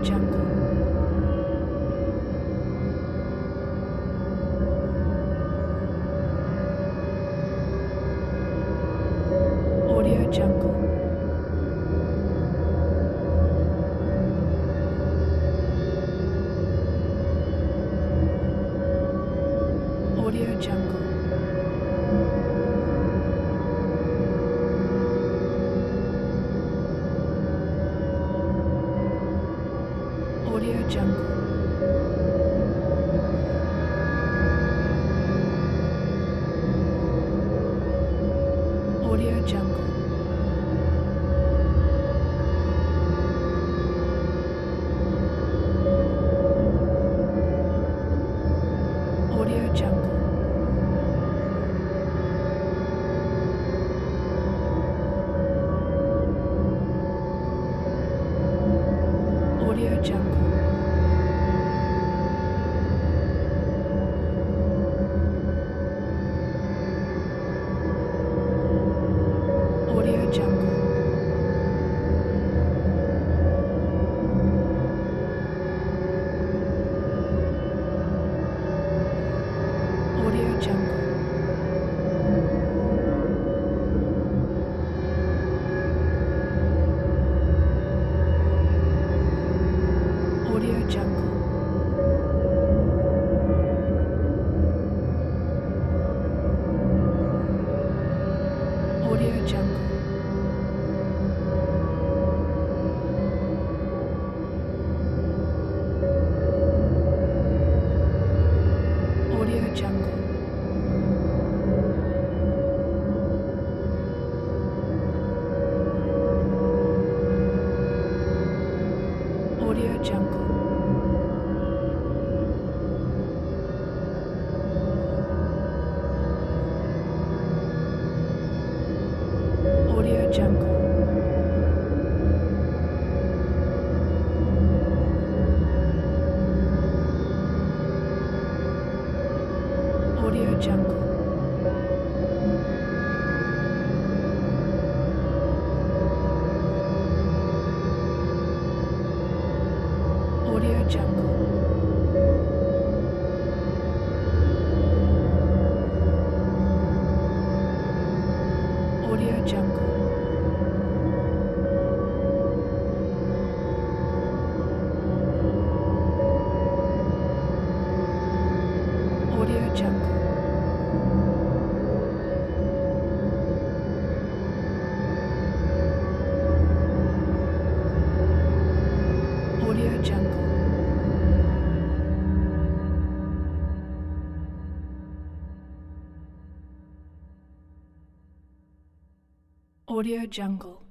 Jungle. Audio Jungle. Audio Jungle. Audio Jungle. Audio Jungle. Audio Jungle. Audio Jungle. Audio Jungle. Audio Jungle. Audio Jungle. Audio Jungle. Audio Jungle. Audio Jungle. Audio Jungle. Audio Jungle. Audio Jungle. Audio Jungle. Audio Jungle. Audio Jungle. Audio Jungle.